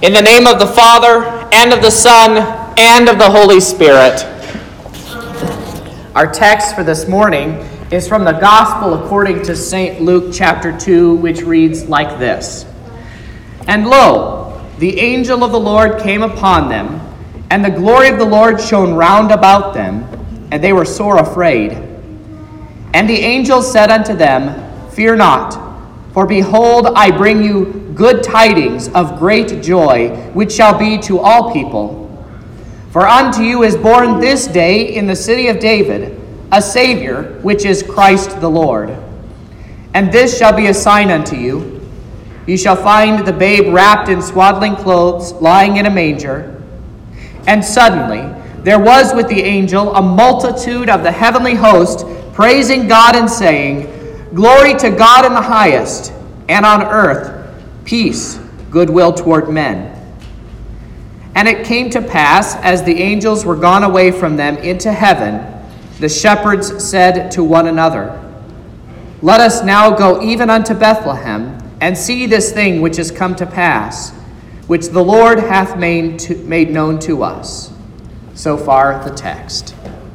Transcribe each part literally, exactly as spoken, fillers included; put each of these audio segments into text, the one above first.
In the name of the Father, and of the Son, and of the Holy Spirit. Our text for this morning is from the Gospel according to Saint Luke chapter two, which reads like this. And lo, the angel of the Lord came upon them, and the glory of the Lord shone round about them, and they were sore afraid. And the angel said unto them, Fear not, for behold, I bring you good tidings of great joy, which shall be to all people. For unto you is born this day in the city of David a Savior, which is Christ the Lord. And this shall be a sign unto you. You shall find the babe wrapped in swaddling clothes, lying in a manger. And suddenly there was with the angel a multitude of the heavenly host, praising God and saying, Glory to God in the highest, and on earth peace, goodwill toward men. And it came to pass, as the angels were gone away from them into heaven, the shepherds said to one another, Let us now go even unto Bethlehem, and see this thing which is come to pass, which the Lord hath made, to, made known to us. So far the text.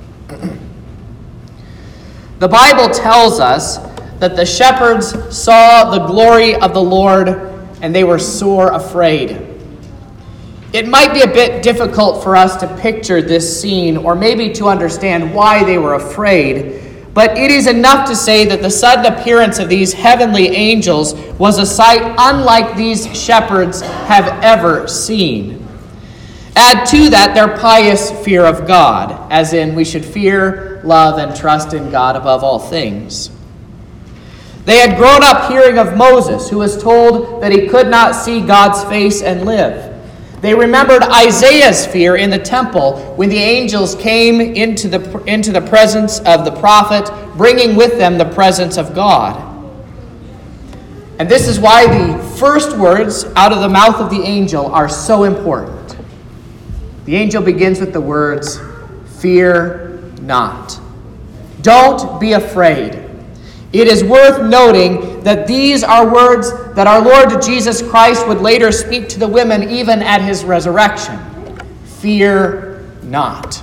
The Bible tells us that the shepherds saw the glory of the Lord and they were sore afraid. It might be a bit difficult for us to picture this scene or maybe to understand why they were afraid, but it is enough to say that the sudden appearance of these heavenly angels was a sight unlike these shepherds have ever seen. Add to that their pious fear of God, as in we should fear, love, and trust in God above all things. They had grown up hearing of Moses, who was told that he could not see God's face and live. They remembered Isaiah's fear in the temple when the angels came into the, into the presence of the prophet, bringing with them the presence of God. And this is why the first words out of the mouth of the angel are so important. The angel begins with the words, Fear not. Don't be afraid. It is worth noting that these are words that our Lord Jesus Christ would later speak to the women even at his resurrection. Fear not.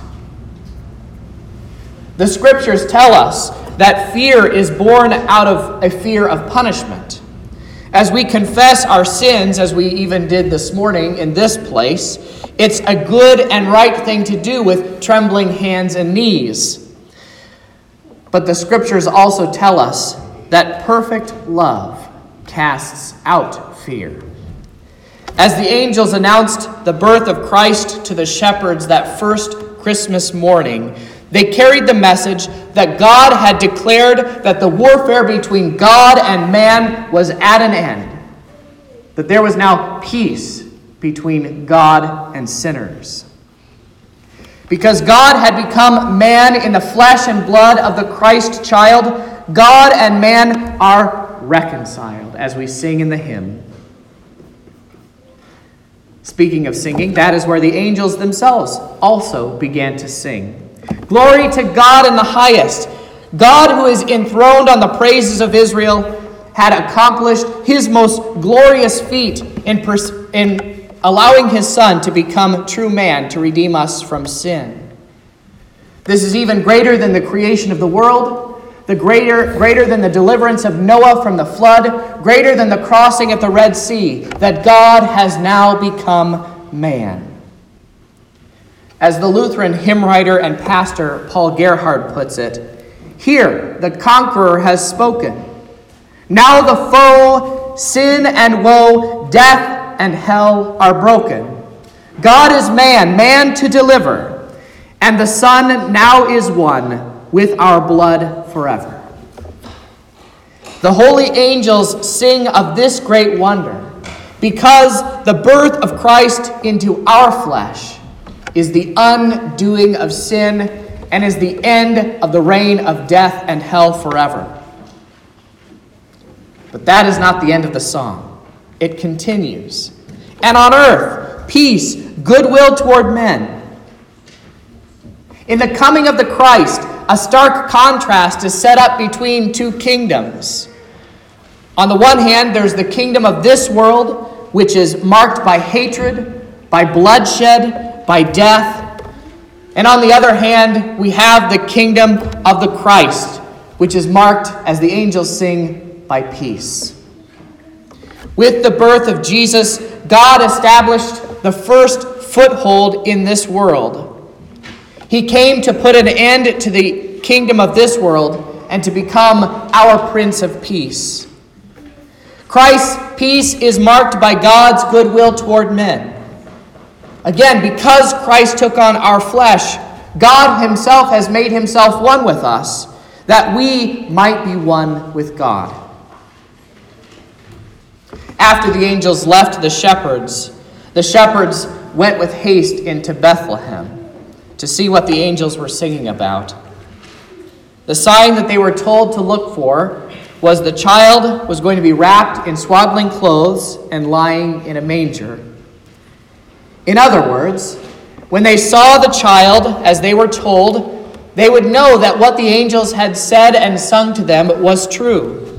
The scriptures tell us that fear is born out of a fear of punishment. As we confess our sins, as we even did this morning in this place, it's a good and right thing to do with trembling hands and knees. But the scriptures also tell us that perfect love casts out fear. As the angels announced the birth of Christ to the shepherds that first Christmas morning, they carried the message that God had declared that the warfare between God and man was at an end, that there was now peace between God and sinners. Because God had become man in the flesh and blood of the Christ child, God and man are reconciled, as we sing in the hymn. Speaking of singing, that is where the angels themselves also began to sing. Glory to God in the highest. God, who is enthroned on the praises of Israel, had accomplished his most glorious feat in, pers- in allowing his Son to become true man to redeem us from sin. This is even greater than the creation of the world, the greater, greater than the deliverance of Noah from the flood, greater than the crossing of the Red Sea, that God has now become man. As the Lutheran hymn writer and pastor Paul Gerhard puts it, here the conqueror has spoken. Now the foe, sin and woe, death and hell are broken. God is man, man to deliver, and the Son now is one with our blood forever. The holy angels sing of this great wonder because the birth of Christ into our flesh is the undoing of sin and is the end of the reign of death and hell forever. But that is not the end of the song. It continues. And on earth, peace, goodwill toward men. In the coming of the Christ, a stark contrast is set up between two kingdoms. On the one hand, there's the kingdom of this world, which is marked by hatred, by bloodshed, by death. And on the other hand, we have the kingdom of the Christ, which is marked, as the angels sing, by peace. With the birth of Jesus, God established the first foothold in this world. He came to put an end to the kingdom of this world and to become our Prince of Peace. Christ's peace is marked by God's goodwill toward men. Again, because Christ took on our flesh, God himself has made himself one with us, that we might be one with God. After the angels left the shepherds, the shepherds went with haste into Bethlehem to see what the angels were singing about. The sign that they were told to look for was the child was going to be wrapped in swaddling clothes and lying in a manger. In other words, when they saw the child as they were told, they would know that what the angels had said and sung to them was true.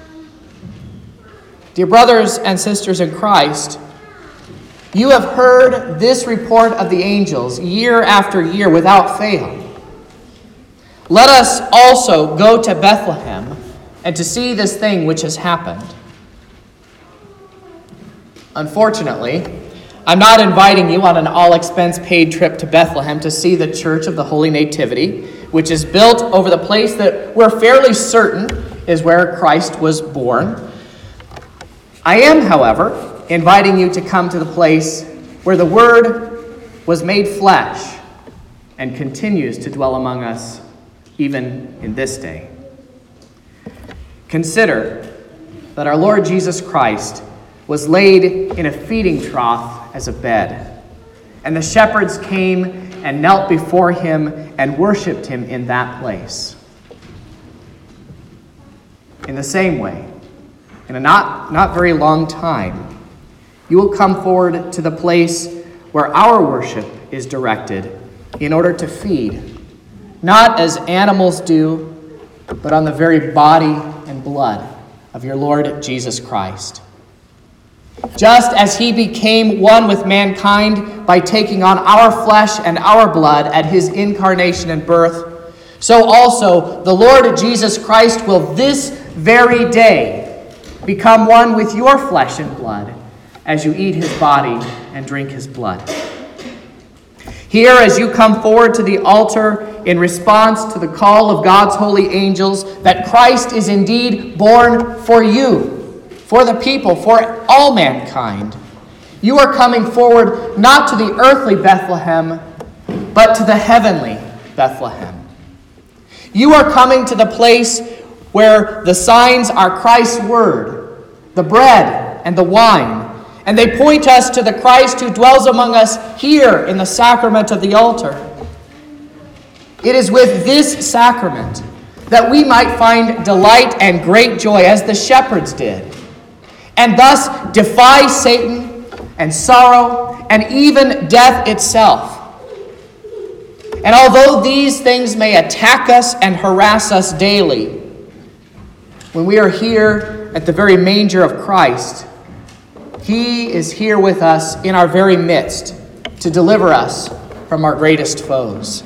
Dear brothers and sisters in Christ, you have heard this report of the angels year after year without fail. Let us also go to Bethlehem and to see this thing which has happened. Unfortunately, I'm not inviting you on an all-expense-paid trip to Bethlehem to see the Church of the Holy Nativity, which is built over the place that we're fairly certain is where Christ was born. I am, however, inviting you to come to the place where the Word was made flesh and continues to dwell among us even in this day. Consider that our Lord Jesus Christ was laid in a feeding trough as a bed, and the shepherds came and knelt before him and worshipped him in that place. In the same way, in a not, not very long time, you will come forward to the place where our worship is directed in order to feed, not as animals do, but on the very body and blood of your Lord Jesus Christ. Just as he became one with mankind by taking on our flesh and our blood at his incarnation and birth, so also the Lord Jesus Christ will this very day become one with your flesh and blood as you eat his body and drink his blood. Here, as you come forward to the altar in response to the call of God's holy angels that Christ is indeed born for you, for the people, for all mankind, you are coming forward not to the earthly Bethlehem, but to the heavenly Bethlehem. You are coming to the place where the signs are Christ's word, the bread and the wine, and they point us to the Christ who dwells among us here in the sacrament of the altar. It is with this sacrament that we might find delight and great joy as the shepherds did, and thus defy Satan and sorrow and even death itself. And although these things may attack us and harass us daily, when we are here at the very manger of Christ, he is here with us in our very midst to deliver us from our greatest foes.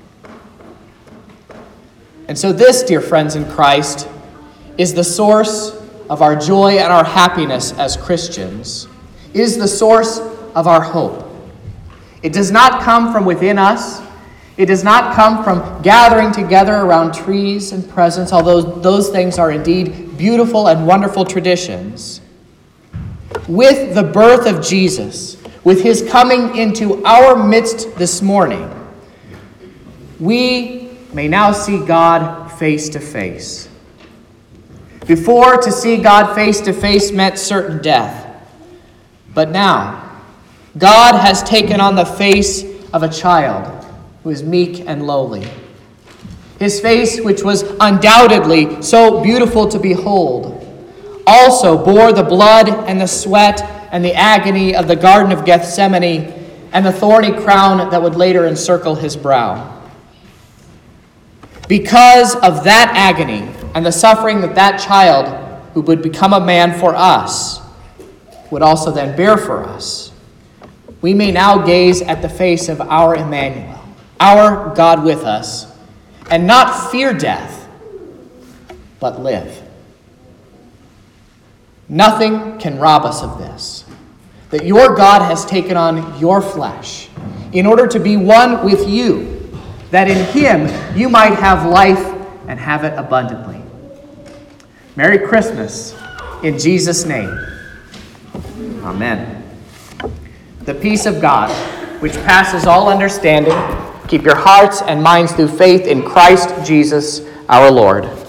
And so this, dear friends in Christ, is the source of our joy and our happiness as Christians, is the source of our hope. It does not come from within us. It does not come from gathering together around trees and presents, although those things are indeed beautiful and wonderful traditions. With the birth of Jesus, with his coming into our midst this morning, we may now see God face to face. Before, to see God face to face meant certain death. But now, God has taken on the face of a child who is meek and lowly. His face, which was undoubtedly so beautiful to behold, also bore the blood and the sweat and the agony of the Garden of Gethsemane and the thorny crown that would later encircle his brow. Because of that agony and the suffering that that child, who would become a man for us, would also then bear for us, we may now gaze at the face of our Emmanuel, our God with us, and not fear death, but live. Nothing can rob us of this, that your God has taken on your flesh in order to be one with you, that in him you might have life and have it abundantly. Merry Christmas in Jesus' name. Amen. The peace of God, which passes all understanding, keep your hearts and minds through faith in Christ Jesus our Lord.